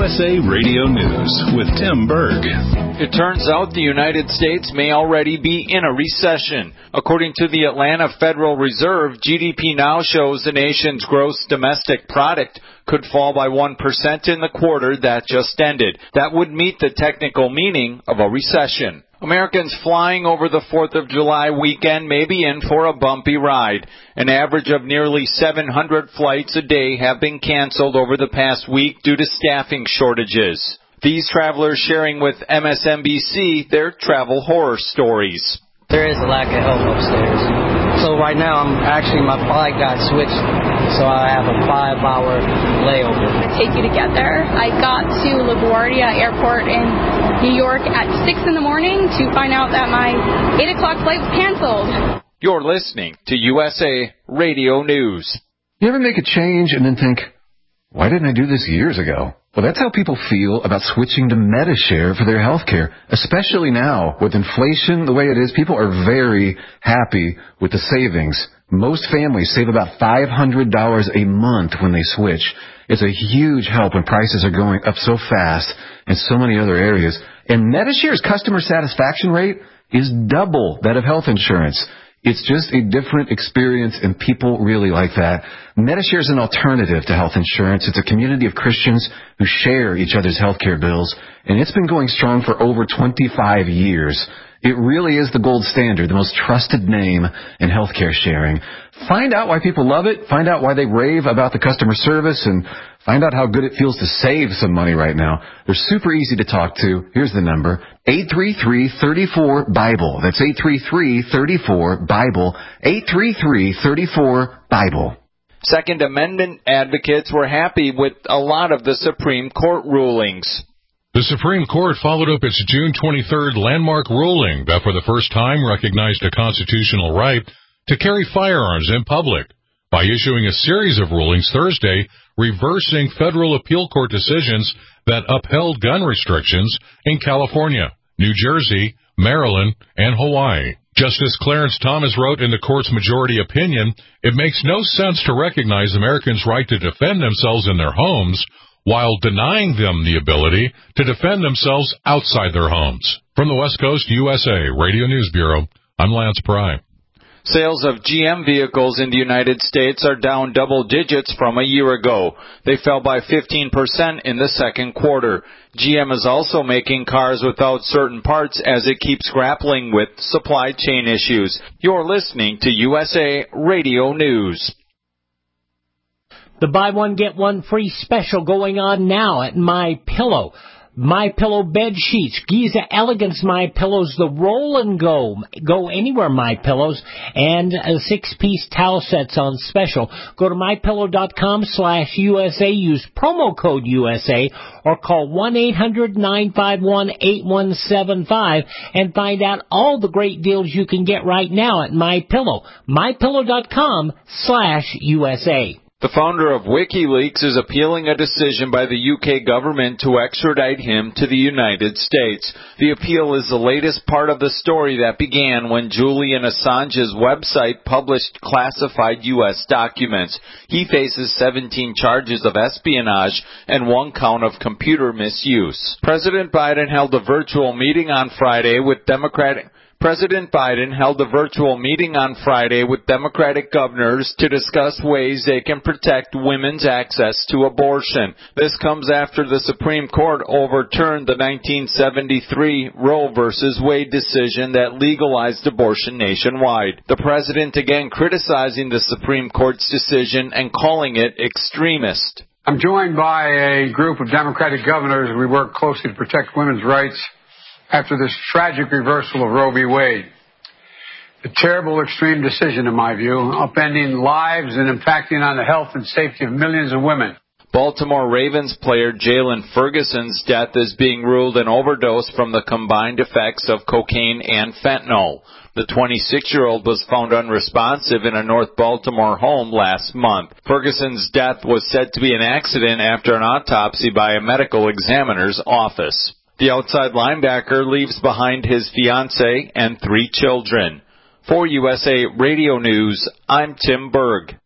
USA Radio News with Tim Berg. It turns out the United States may already be in a recession. According to the Atlanta Federal Reserve, GDP now shows the nation's gross domestic product could fall by 1% in the quarter that just ended. That would meet the technical meaning of a recession. Americans flying over the 4th of July weekend may be in for a bumpy ride. An average of nearly 700 flights a day have been canceled over the past week due to staffing shortages. These travelers sharing with MSNBC their travel horror stories. There is a lack of help upstairs. So right now, my flight got switched, so I have a 5-hour layover. Take you to get there. I got to LaGuardia Airport in New York at 6 in the morning to find out that my 8 o'clock flight was canceled. You're listening to USA Radio News. You ever make a change and then think, why didn't I do this years ago? Well, that's how people feel about switching to Medi-Share for their health care, especially now with inflation the way it is. People are very happy with the savings. Most families save about $500 a month when they switch. It's a huge help when prices are going up so fast in so many other areas. And Medi-Share's customer satisfaction rate is double that of health insurance. It's just a different experience, and people really like that. Medi-Share is an alternative to health insurance. It's a community of Christians who share each other's health care bills, and it's been going strong for over 25 years. It really is the gold standard, the most trusted name in healthcare sharing. Find out why people love it. Find out why they rave about the customer service, and find out how good it feels to save some money right now. They're super easy to talk to. Here's the number, 833-34-BIBLE. That's 833-34-BIBLE, 833-34-BIBLE. Second Amendment advocates were happy with a lot of the Supreme Court rulings. The Supreme Court followed up its June 23rd landmark ruling that for the first time recognized a constitutional right to carry firearms in public by issuing a series of rulings Thursday reversing federal appeal court decisions that upheld gun restrictions in California, New Jersey, Maryland, and Hawaii. Justice Clarence Thomas wrote in the court's majority opinion, "It makes no sense to recognize Americans' right to defend themselves in their homes while denying them the ability to defend themselves outside their homes." From the West Coast USA Radio News Bureau, I'm Lance Pry. Sales of GM vehicles in the United States are down double digits from a year ago. They fell by 15% in the second quarter. GM is also making cars without certain parts as it keeps grappling with supply chain issues. You're listening to USA Radio News. The buy one, get one free special going on now at MyPillow. MyPillow bed sheets, Giza Elegance MyPillows, the roll and go anywhere MyPillows, and 6-piece towel sets on special. Go to MyPillow.com/USA, use promo code USA, or call 1-800-951-8175 and find out all the great deals you can get right now at MyPillow. MyPillow.com/USA. The founder of WikiLeaks is appealing a decision by the UK government to extradite him to the United States. The appeal is the latest part of the story that began when Julian Assange's website published classified U.S. documents. He faces 17 charges of espionage and 1 count of computer misuse. President Biden held a virtual meeting on Friday with Democratic governors to discuss ways they can protect women's access to abortion. This comes after the Supreme Court overturned the 1973 Roe v. Wade decision that legalized abortion nationwide. The president again criticizing the Supreme Court's decision and calling it extremist. I'm joined by a group of Democratic governors. We work closely to protect women's rights after this tragic reversal of Roe v. Wade. A terrible, extreme decision, in my view, upending lives and impacting on the health and safety of millions of women. Baltimore Ravens player Jalen Ferguson's death is being ruled an overdose from the combined effects of cocaine and fentanyl. The 26-year-old was found unresponsive in a North Baltimore home last month. Ferguson's death was said to be an accident after an autopsy by a medical examiner's office. The outside linebacker leaves behind his fiancée and 3 children. For USA Radio News, I'm Tim Berg.